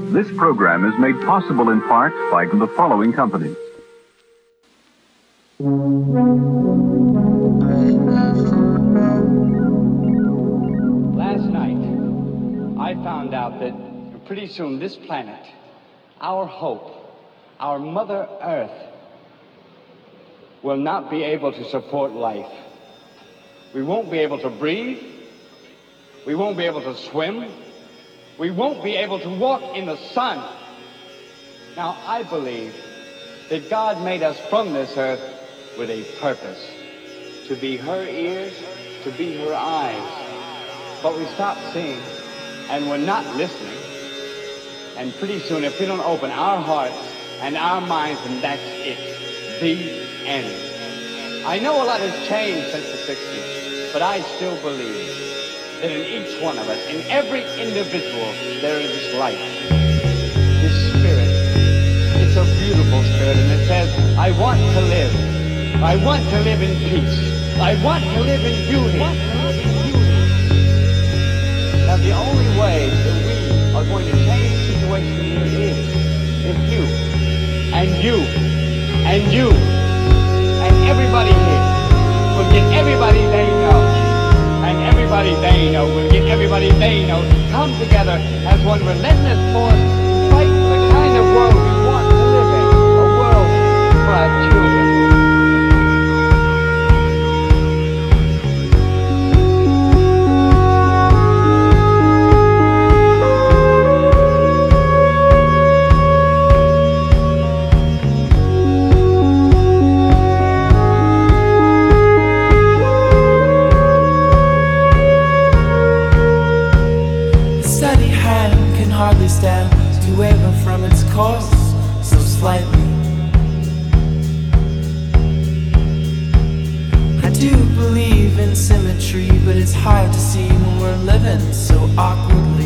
This program is made possible in part by the following companies. Last night, I found out that pretty soon this planet, our hope, our Mother Earth, will not be able to support life. We won't be able to breathe. We won't be able to swim. We won't be able to walk in the sun. Now, I believe that God made us from this earth with a purpose, to be her ears, to be her eyes. But we stopped seeing, and we're not listening. And pretty soon, if we don't open our hearts and our minds, then that's it. The end. I know a lot has changed since the 60s, but I still believe that in each one of us, in every individual, there is this light, this spirit. It's a beautiful spirit, and it says, I want to live. I want to live in peace. I want to live in beauty. Now, the only way that we are going to change the situation here is if you and you and you and everybody here will get everybody they know, and everybody they know will get everybody they know to come together as one relentless force and fight for the kind of world we want to live in, a world for our children. Hardly stand to waver from its course so slightly. I do believe in symmetry, but it's hard to see when we're living so awkwardly.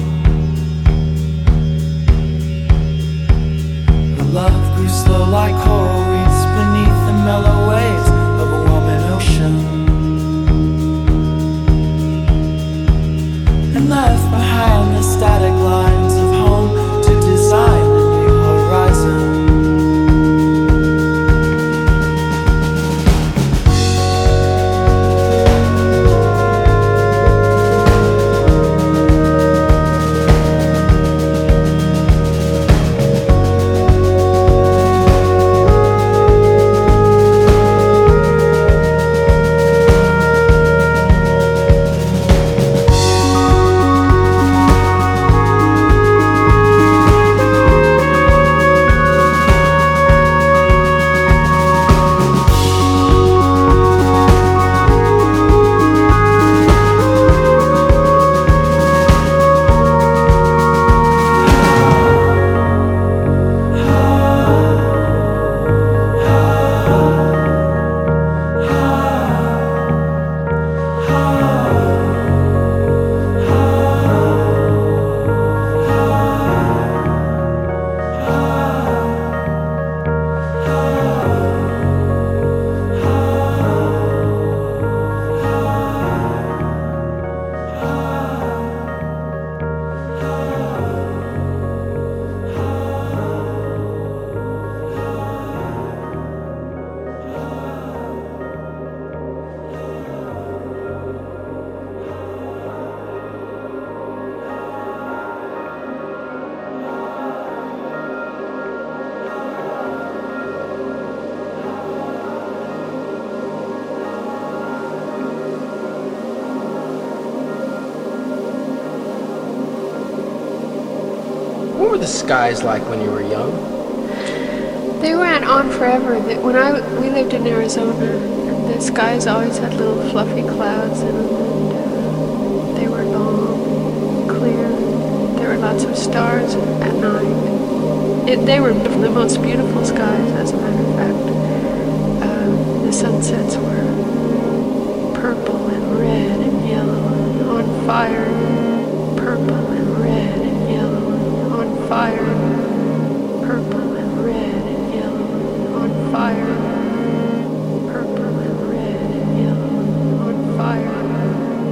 The love grew slow like coral reefs beneath the mellow waves of a warming ocean, and left behind the static lines of home to design a new horizon. What were the skies like when you were young? They went on forever. We lived in Arizona, and the skies always had little fluffy clouds in them, and they were long, clear. There were lots of stars at night. They were the most beautiful skies, as a matter of fact. The sunsets were purple and red and yellow and on fire. Purple and red and yellow and on fire. Purple and red and yellow and on fire. Purple and red and yellow and on fire.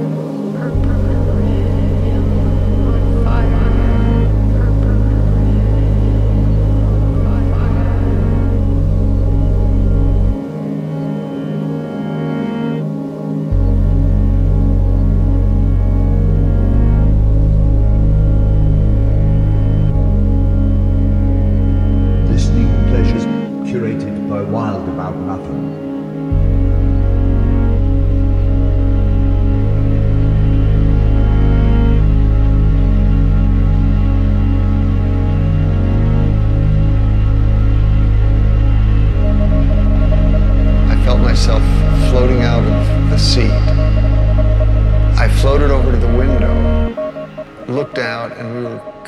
Purple and red and yellow and on fire. Purple and red.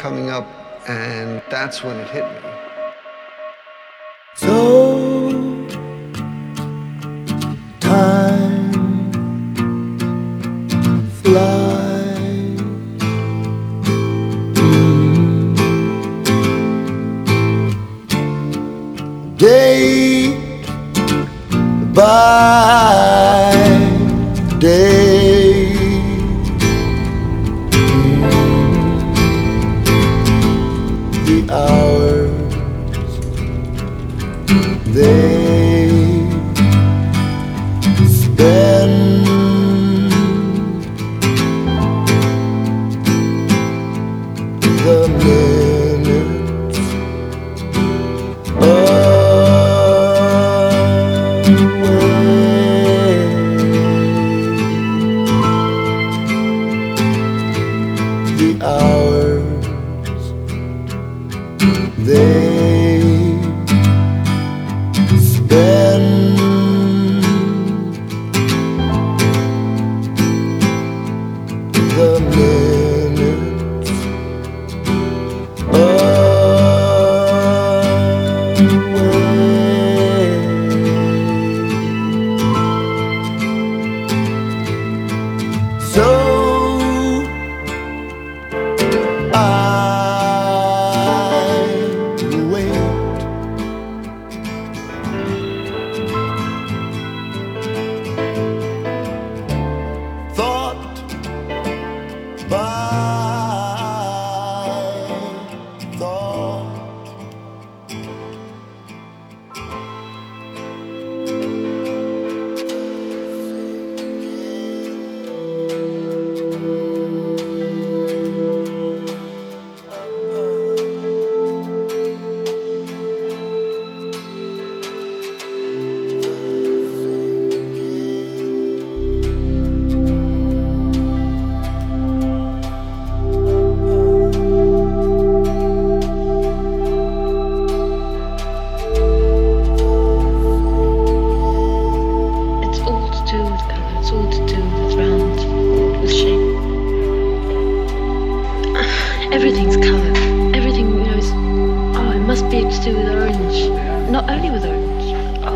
coming up, and that's when it hit me. So time flies. Day by day. The hours, they spend. The minutes away. The hours, they spend. The minutes away. So I wait. Thought by thought. It's all to do with colour, it's all to do with round, with shape. Everything's colour. Everything, is, it must be to do with orange. Not only with orange.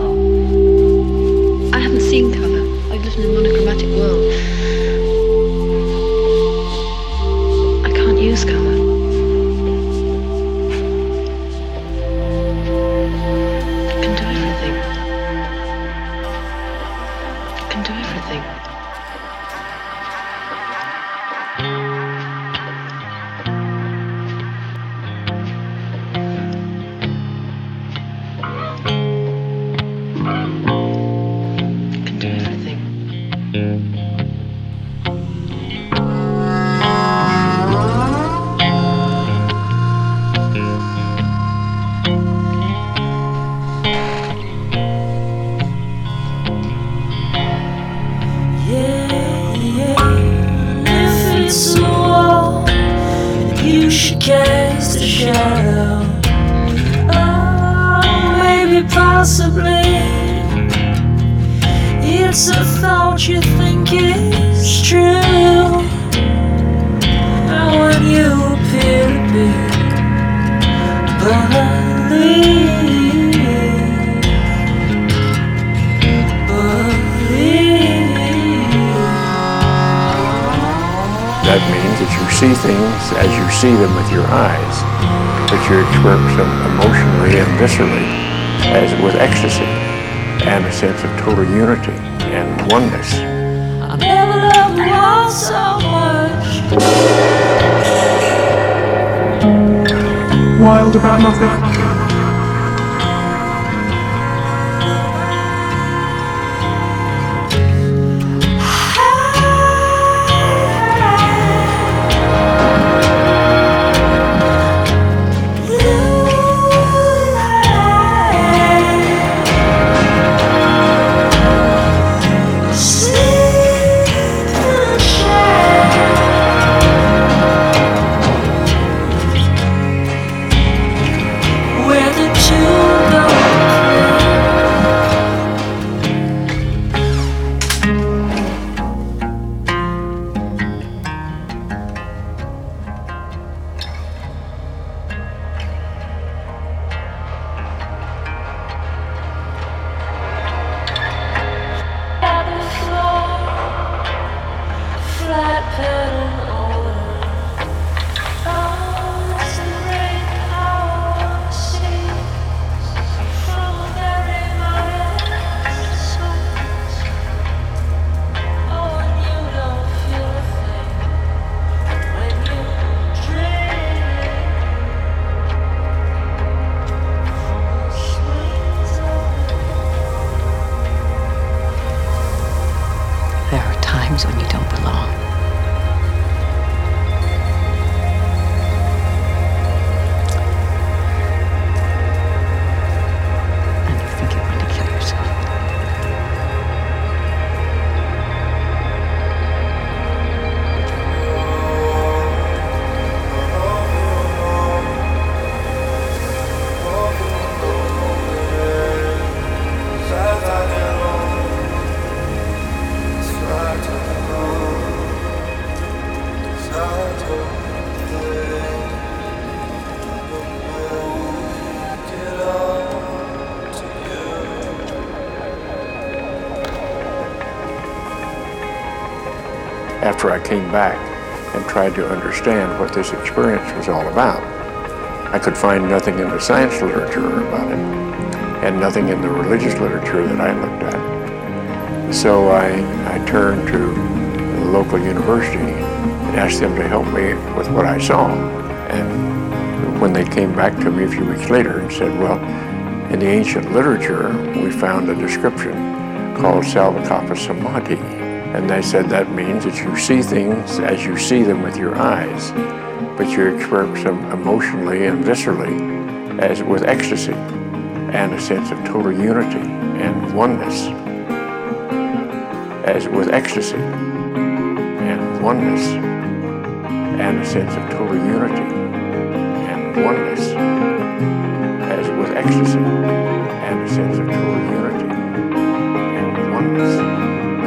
I haven't seen colour. I've lived in a monochromatic world. I can't use colour. It can do everything. It can do everything. It can do everything. If it's a wall, you should cast a shadow. Oh, maybe possibly it's a thought you think is true. And when you appear to be That means that you see things as you see them with your eyes, that you experience them emotionally and viscerally, as with ecstasy, and a sense of total unity and oneness. I never loved the world so much. Wild about nothing. When after I came back and tried to understand what this experience was all about. I could find nothing in the science literature about it, and nothing in the religious literature that I looked at. So I turned to the local university and asked them to help me with what I saw. And when they came back to me a few weeks later and said, well, in the ancient literature, we found a description called Salvakapa Samadhi. And they said that means that you see things as you see them with your eyes, but you experience them emotionally and viscerally as with ecstasy and a sense of total unity and oneness, as with ecstasy and oneness and a sense of total unity and oneness, as with ecstasy and a sense of total unity and oneness.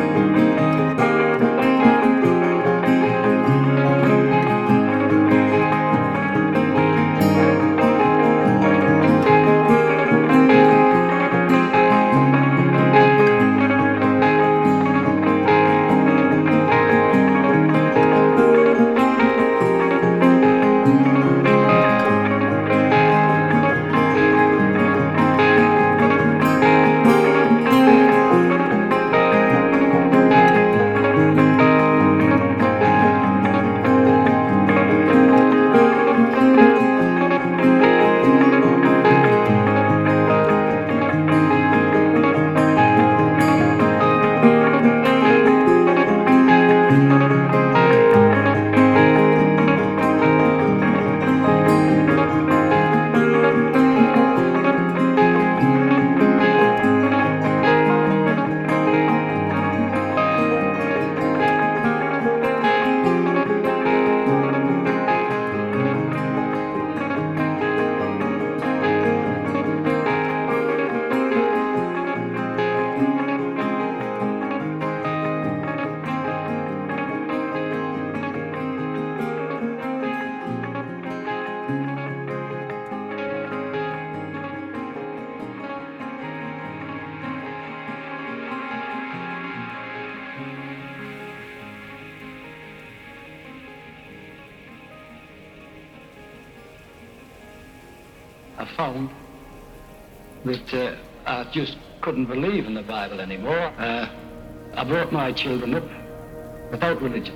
I found that I just couldn't believe in the Bible anymore. I brought my children up without religion.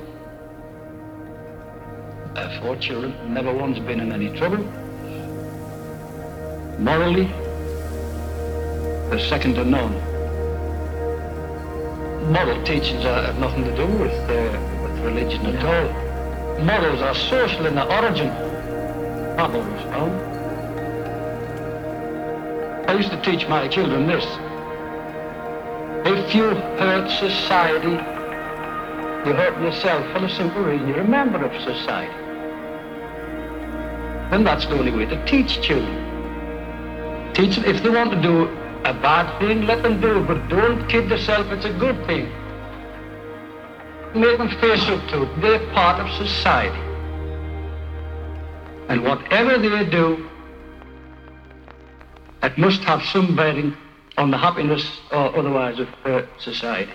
4 children, never once been in any trouble. Morally, they're second to none. Moral teachings have nothing to do with religion at all. Morals are social in their origin. I've always found. I used to teach my children this. If you hurt society, you hurt yourself for the simple reason you're a member of society. And that's the only way to teach children. Teach them, if they want to do a bad thing, let them do it, but don't kid yourself it's a good thing. Make them face up to it. They're part of society. And whatever they do, it must have some bearing on the happiness or otherwise of society.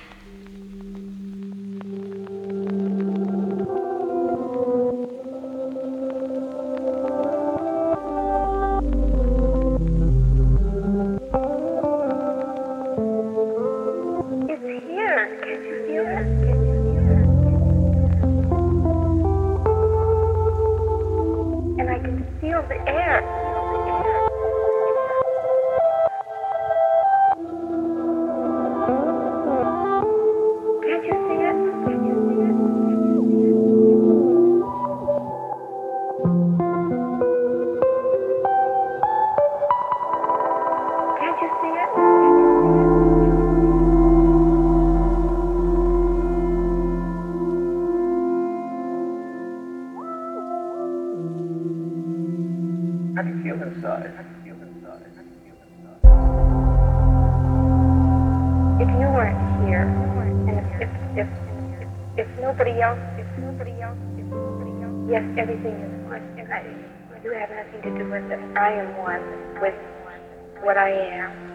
It's here. Can you feel it? And I can feel the air. How do you feel inside? If you weren't here, and if nobody else, yes, everything is one. You have nothing to do with it. I am one with what I am.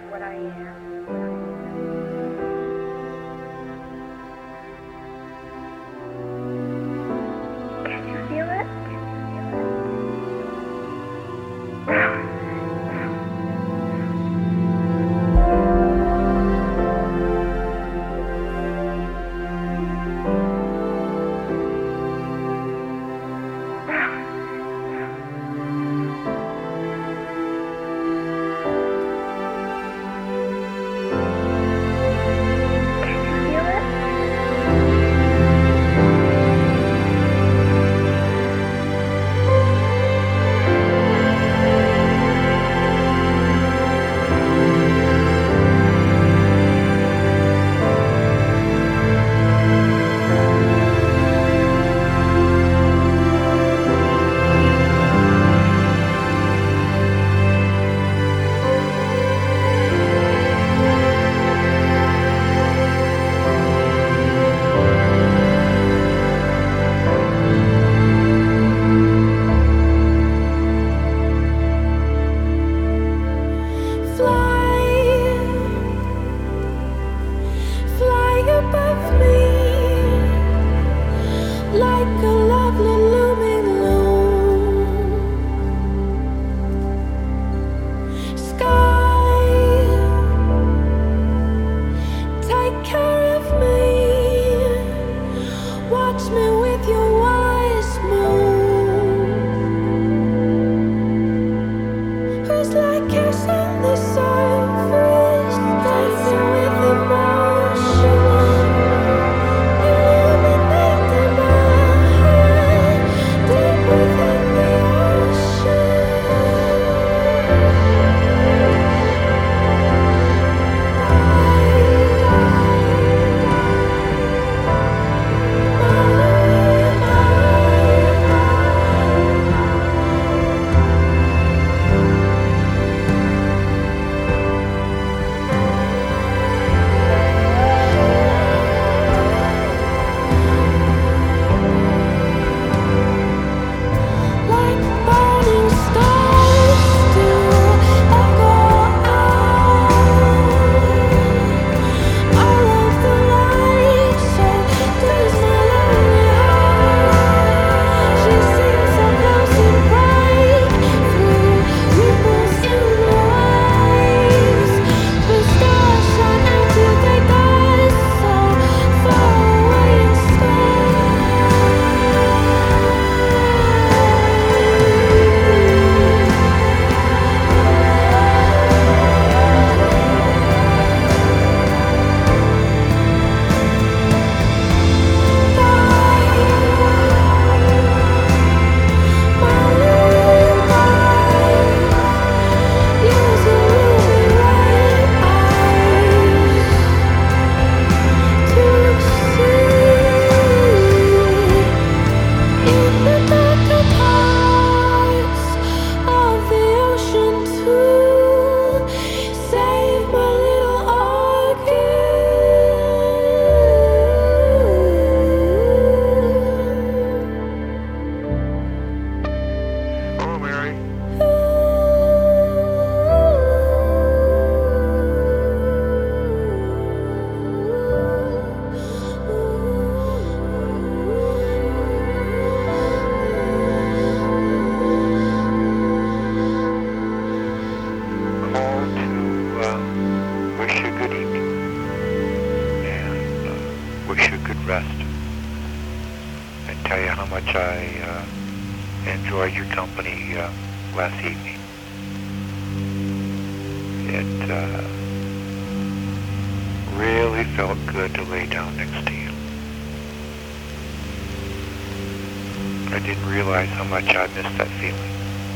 I enjoyed your company last evening. It really felt good to lay down next to you. I didn't realize how much I missed that feeling.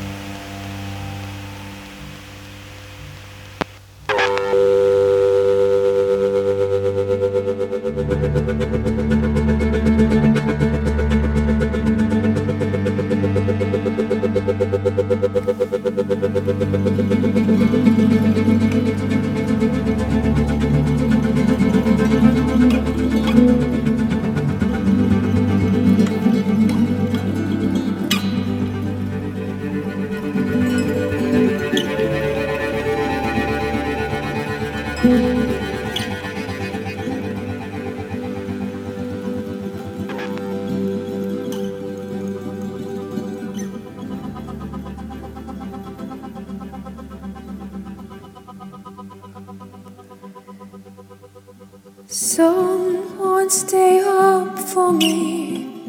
Someone stay up for me.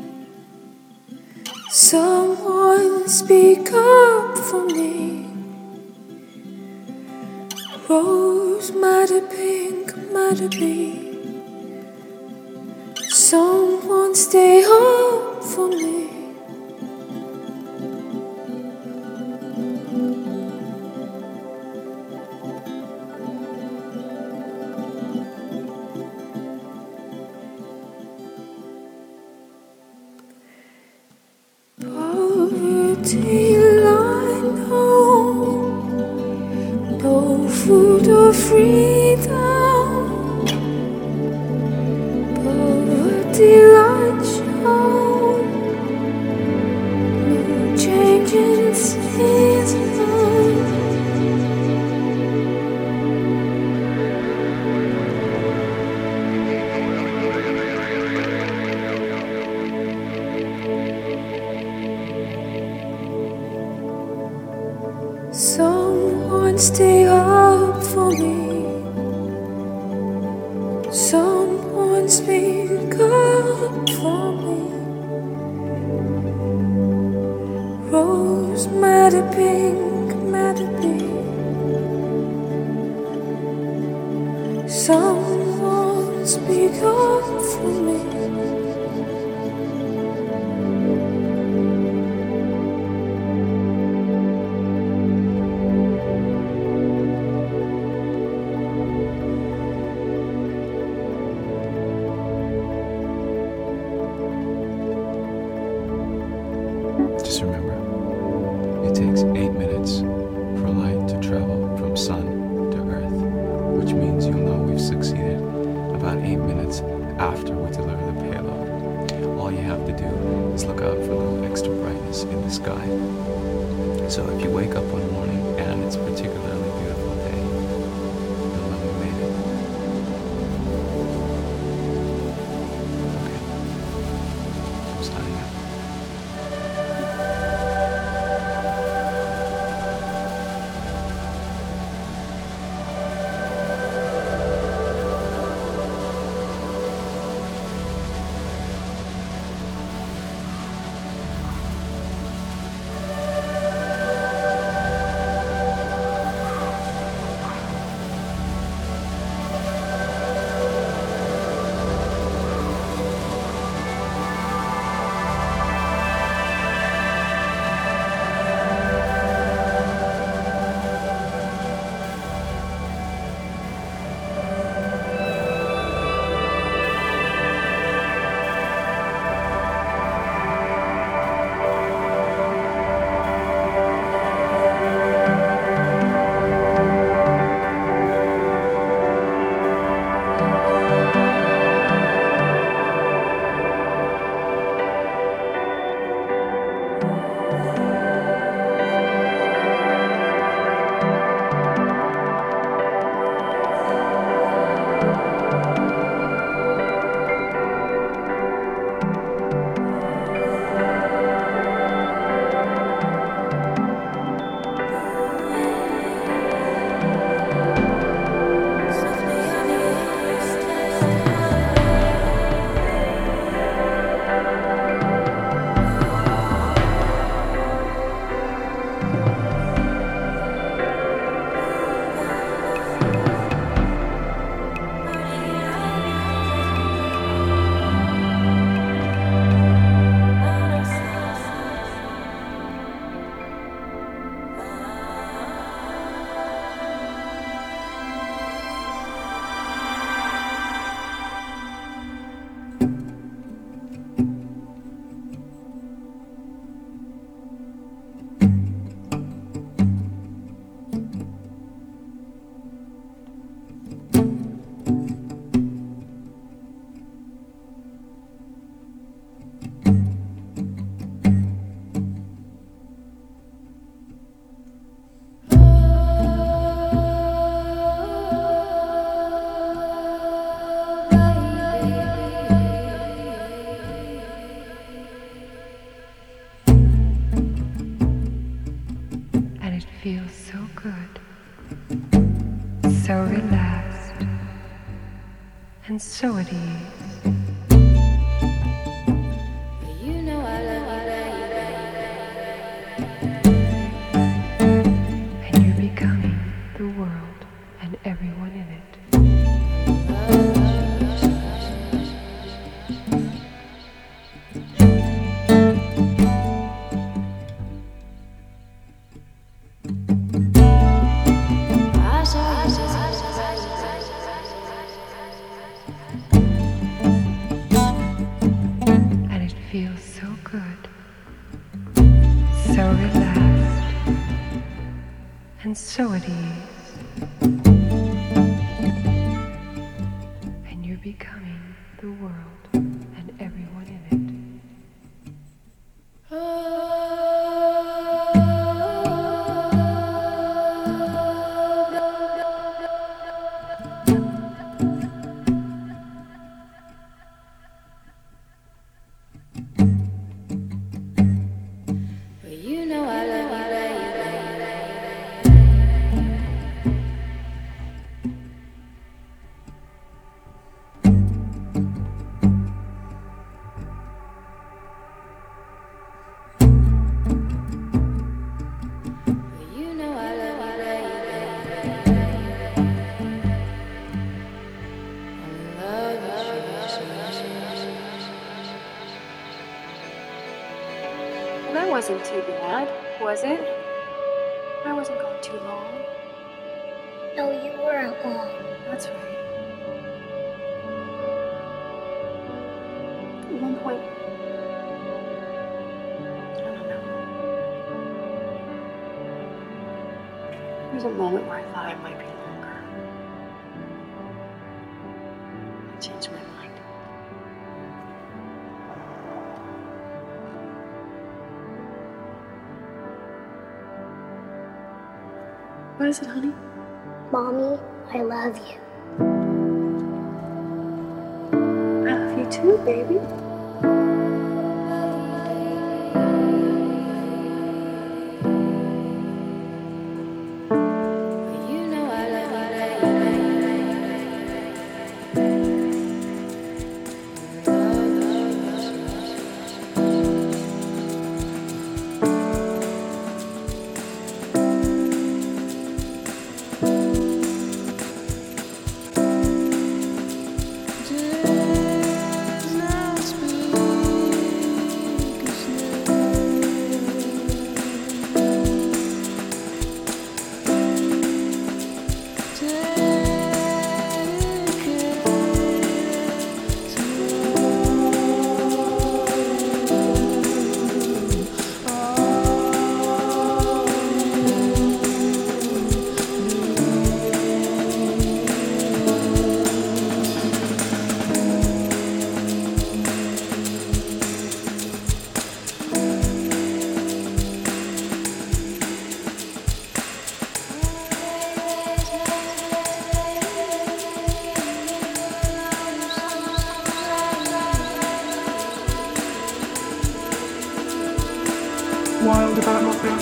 Someone speak up for me. Rose matter, pink matter be. Someone stay up for me. Poverty line home, no food or freedom. Poverty line show, no change in season. Someone stay up for me. Someone speak up for me. Rose matter, pink matter be. Someone speak up for me. Just remember, it takes 8 minutes for light to travel from sun to earth, which means you'll know we've succeeded about 8 minutes after we deliver the payload. All you have to do is look out for a little extra brightness in the sky. So if you wake up one morning and it's a particularly beautiful day, you'll know we made it. Okay. I'm signing out. feels so good, so relaxed, and so at ease. You know I love you, baby. And you're becoming the world and everyone in it. And it feels so good, so relaxed, and so at ease. And you're becoming the world and everyone in it. You know I love you, baby. You know I love you, Well, that wasn't too bad, was it? I wasn't gone too long. No, you weren't long. That's right. At one point, I don't know. There was a moment where I thought it might be longer. I changed my mind. What is it, honey? Mommy, I love you. I love you too, baby. You know I love you, Wild about nothing.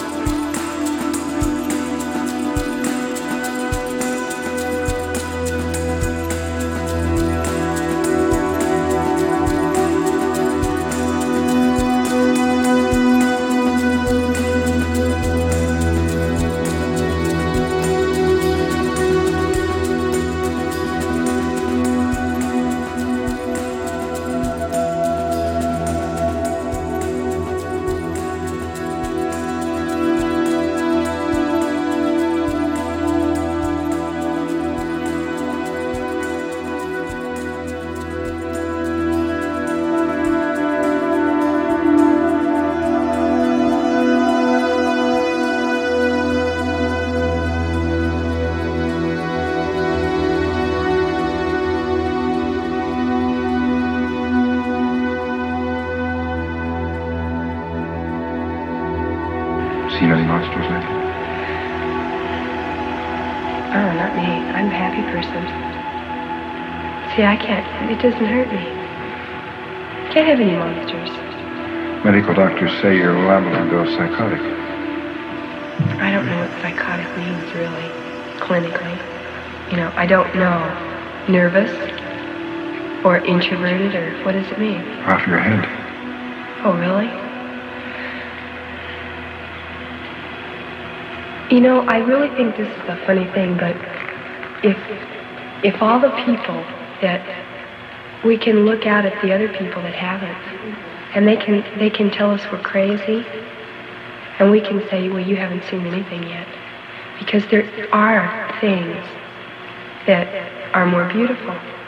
Seen any monsters lately? Oh, not me. I'm a happy person. See, I can't. It doesn't hurt me. Can't have any monsters. Medical doctors say you're liable to go psychotic. I don't know what psychotic means, really, clinically. You know, I don't know. Nervous? Or introverted, or what does it mean? Off your head. Oh, really? You know, I really think this is a funny thing, but if all the people that we can look out at the other people that haven't, and they can tell us we're crazy, and we can say, well, you haven't seen anything yet, because there are things that are more beautiful.